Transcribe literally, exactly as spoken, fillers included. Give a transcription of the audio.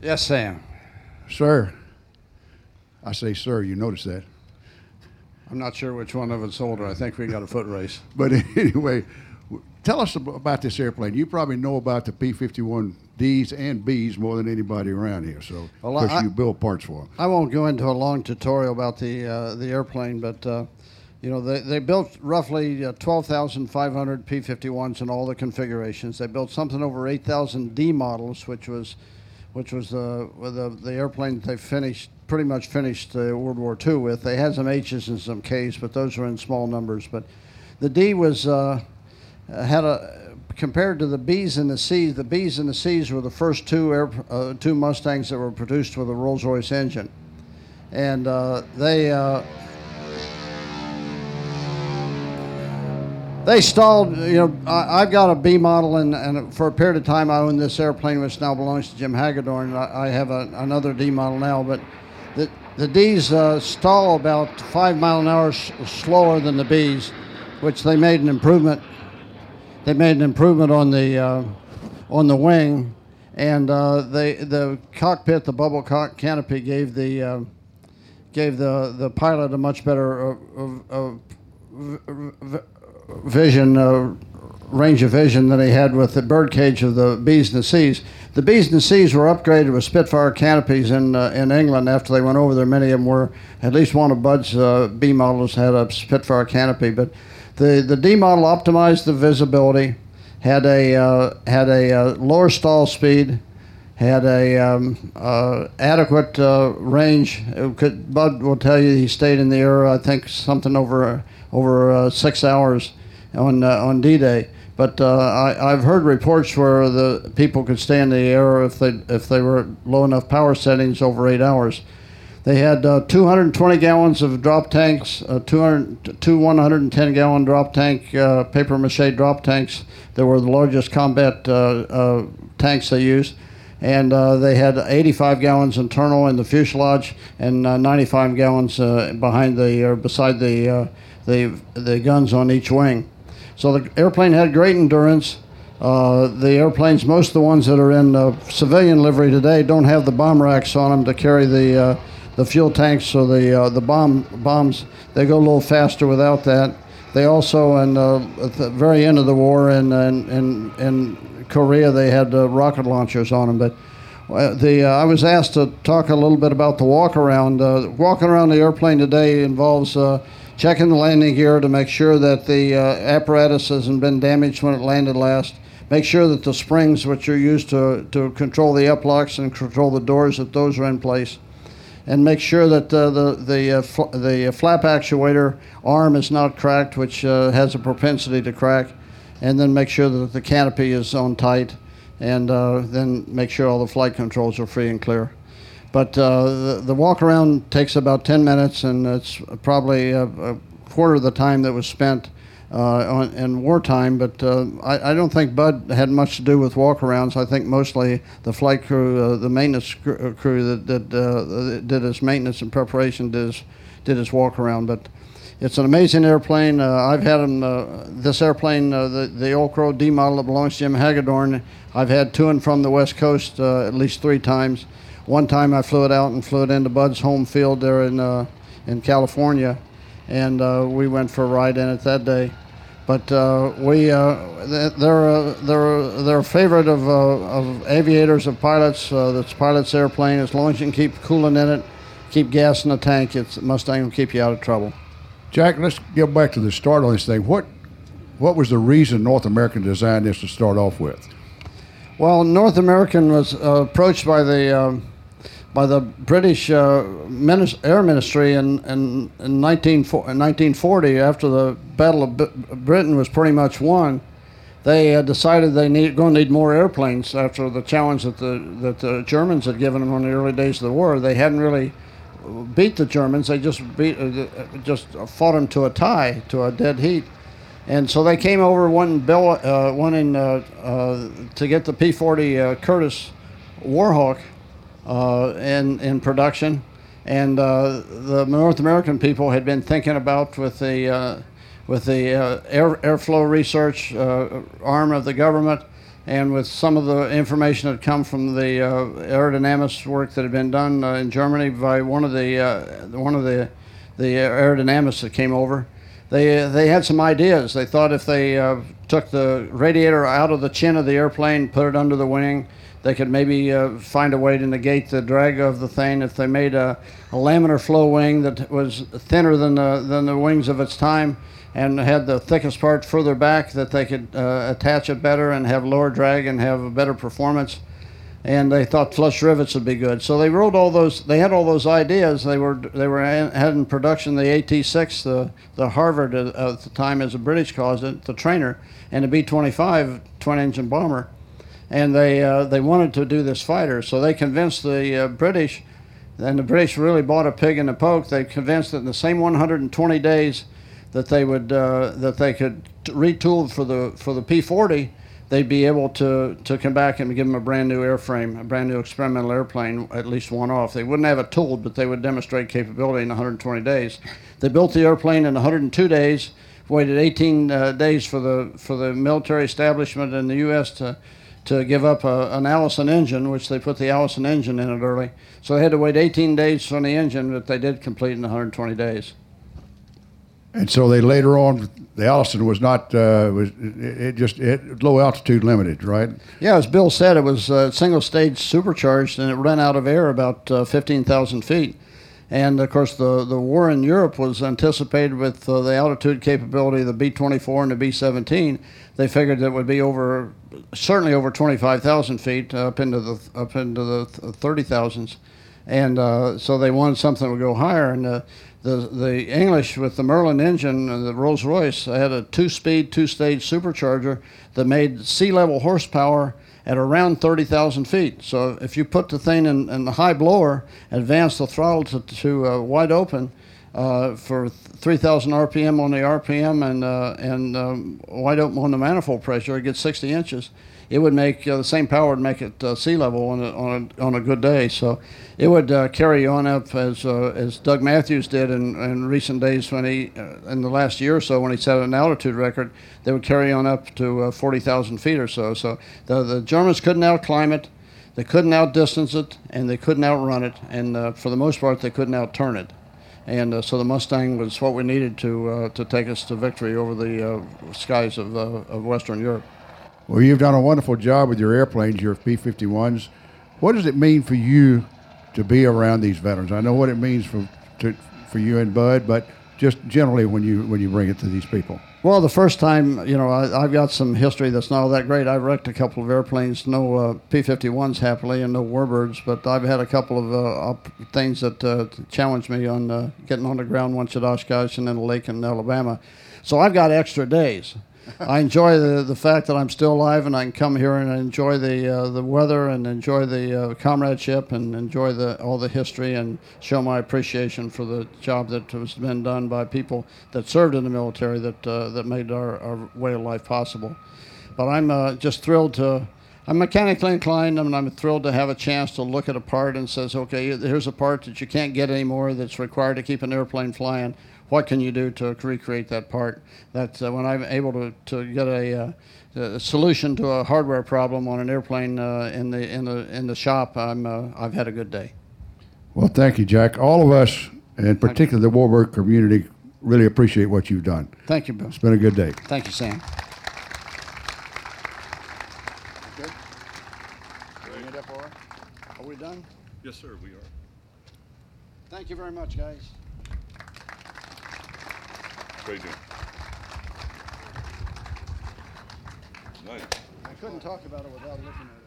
Yes, Sam. Sir, I say sir, you notice that. I'm not sure which one of us older. I think we got a foot race. But anyway, tell us about this airplane. You probably know about the P fifty-one Ds and Bs more than anybody around here. So, Well, of course, I- you build parts for them. I won't go into a long tutorial about the uh, the airplane, but uh, you know they, they built roughly uh, twelve thousand five hundred P fifty-ones in all the configurations. They built something over eight thousand D models, which was which was uh, the the airplane that they finished pretty much finished uh, World War Two with. They had some H's and some K's, but those were in small numbers. But the D was uh, had a compared to the B's and the C's. The B's and the C's were the first two air, uh, two Mustangs that were produced with a Rolls-Royce engine, and uh, they. Uh, They stalled, you know, I, I've got a B model, and, and for a period of time I owned this airplane, which now belongs to Jim Hagedorn. I, I have a, another D model now, but the, the Ds uh, stall about five mile an hour s- slower than the Bs, which they made an improvement. They made an improvement on the uh, on the wing, and uh, they the cockpit, the bubble cock canopy, gave the uh, gave the, the pilot a much better uh, uh, uh, v- v- vision, uh, range of vision than he had with the birdcage of the B's and the C's. The B's and the C's were upgraded with Spitfire canopies in uh, in England after they went over there. Many of them were, at least one of Bud's uh, B models had a Spitfire canopy, but the, the D model optimized the visibility, had a uh, had a uh, lower stall speed, had a um, uh, adequate uh, range. It could, Bud will tell you he stayed in the air, I think, something over over uh, six hours on uh, on D-Day. But uh, I, I've heard reports where the people could stay in the air if they if they were low enough power settings over eight hours. They had uh, two hundred twenty gallons of drop tanks, uh, two hundred, two one hundred ten gallon drop tank uh, paper mache drop tanks that were the largest combat uh, uh, tanks they used. And uh, they had eighty-five gallons internal in the fuselage and uh, ninety-five gallons uh, behind the or beside the uh, the the guns on each wing. So the airplane had great endurance. Uh, the airplanes, most of the ones that are in uh, civilian livery today, don't have the bomb racks on them to carry the uh, the fuel tanks or the uh, the bomb bombs. They go a little faster without that. They also, in, uh, at the very end of the war in in in, in Korea, they had uh, rocket launchers on them. But uh, the uh, I was asked to talk a little bit about the walk around. Uh, walking around the airplane today involves uh, checking the landing gear to make sure that the uh, apparatus hasn't been damaged when it landed last. Make sure that the springs, which are used to to control the uplocks and control the doors, that those are in place. And make sure that uh, the the uh, fl- the flap actuator arm is not cracked, which uh, has a propensity to crack. And then make sure that the canopy is on tight, and uh, then make sure all the flight controls are free and clear. But uh, the, the walk around takes about ten minutes, and it's probably a, a quarter of the time that was spent uh, on, in wartime. But uh, I, I don't think Bud had much to do with walk-arounds. I think mostly the flight crew, uh, the maintenance cr- crew that did, uh, did his maintenance and preparation did his, did his walk-around. But it's an amazing airplane. Uh, I've had him, uh, this airplane, uh, the, the Old Crow D model that belongs to Jim Hagedorn, I've had to and from the West Coast uh, at least three times. One time I flew it out and flew it into Bud's home field there in uh, in California, and uh, we went for a ride in it that day. But uh, we uh, they're a, they're a, they're a favorite of uh, of aviators, of pilots. Uh, that's pilot's airplane. As long as you can keep coolant in it, keep gas in the tank, it's Mustang will keep you out of trouble. Jack, let's get back to the start on this thing. What what was the reason North American designed this to start off with? Well, North American was uh, approached by the um, by the British uh, Minis- Air Ministry in, in, in nineteen forty, after the Battle of B- Britain was pretty much won. They uh, decided they need going to need more airplanes after the challenge that the that the Germans had given them in the early days of the war. They hadn't really beat the Germans; they just beat uh, just fought them to a tie, to a dead heat. And so they came over one bill, uh, one in uh, uh, to get the P forty uh, Curtiss Warhawk uh, in in production, and uh, the North American people had been thinking about with the uh, with the uh, air airflow research uh, arm of the government, And with some of the information that come from the uh, aerodynamics work that had been done uh, in Germany by one of the uh, one of the the aerodynamists that came over, they they had some ideas. They thought if they uh, took the radiator out of the chin of the airplane, put it under the wing, they could maybe uh, find a way to negate the drag of the thing. If they made a, a laminar flow wing that was thinner than the than the wings of its time, and had the thickest part further back, that they could uh, attach it better and have lower drag and have a better performance. And they thought flush rivets would be good. So they wrote all those, they had all those ideas. They were they were in, had in production the A T six, the, the Harvard at, at the time, as the British calls it, the trainer, and the B twenty-five twin-engine bomber. And they, uh, they wanted to do this fighter. So they convinced the uh, British, and the British really bought a pig in the poke. They convinced that in the same one hundred twenty days that they would uh, that they could t- retool for the for the P forty, they'd be able to to come back and give them a brand new airframe, a brand new experimental airplane, at least one off. They wouldn't have it tooled, but they would demonstrate capability in one hundred twenty days. They built the airplane in one hundred two days, waited eighteen uh, days for the for the military establishment in the U S to to give up a, an Allison engine, which they put the Allison engine in it early. So they had to wait eighteen days on the engine, but they did complete in one hundred twenty days. And so they later on, the Allison was not, uh, was it, it just it, low altitude limited, right? Yeah, as Bill said, it was uh, single stage supercharged, and it ran out of air about uh, fifteen thousand feet. And of course, the, the war in Europe was anticipated with uh, the altitude capability of the B twenty-four and the B seventeen. They figured that it would be over, certainly over twenty-five thousand feet, uh, up into the up into the thirty thousands, and uh, so they wanted something that would go higher. And uh, the the English with the Merlin engine, uh, the Rolls-Royce, had a two-speed, two-stage supercharger that made sea-level horsepower at around thirty thousand feet. So if you put the thing in, in the high blower, advance the throttle to, to uh, wide open uh, for three thousand R P M on the R P M and uh, and um, wide open on the manifold pressure, it gets sixty inches. It would make uh, the same power would make it uh, sea level on a, on a, on a good day. So it would uh, carry on up as uh, as Doug Matthews did in, in recent days when he uh, in the last year or so when he set an altitude record. They would carry on up to uh, forty thousand feet or so. So the the Germans couldn't outclimb it, they couldn't outdistance it, and they couldn't outrun it. And uh, for the most part, they couldn't outturn it. And uh, so the Mustang was what we needed to uh, to take us to victory over the uh, skies of uh, of Western Europe. Well, you've done a wonderful job with your airplanes, your P fifty-ones. What does it mean for you to be around these veterans? I know what it means for to, for you and Bud, but just generally when you when you bring it to these people. Well, the first time, you know, I, I've got some history that's not all that great. I've wrecked a couple of airplanes, no uh, P fifty-ones happily, and no Warbirds, but I've had a couple of uh, op- things that uh, challenged me on uh, getting on the ground, once at Oshkosh and then a lake in Alabama. So I've got extra days. I enjoy the, the fact that I'm still alive and I can come here and enjoy the uh, the weather and enjoy the uh, comradeship and enjoy the all the history and show my appreciation for the job that has been done by people that served in the military that uh, that made our, our way of life possible. But I'm uh, just thrilled to. I'm mechanically inclined, and I'm thrilled to have a chance to look at a part and says, okay, here's a part that you can't get anymore that's required to keep an airplane flying. What can you do to recreate that part? That uh, when I'm able to, to get a, uh, a solution to a hardware problem on an airplane uh, in the in the in the shop, I'm uh, I've had a good day. Well, thank you, Jack. All of us, and particularly the Warbird community, really appreciate what you've done. Thank you, Bill. It's been a good day. Thank you, Sam. Good. Are we done? Yes, sir, we are. Thank you very much, guys. Great job. Nice. I couldn't talk about it without looking at it.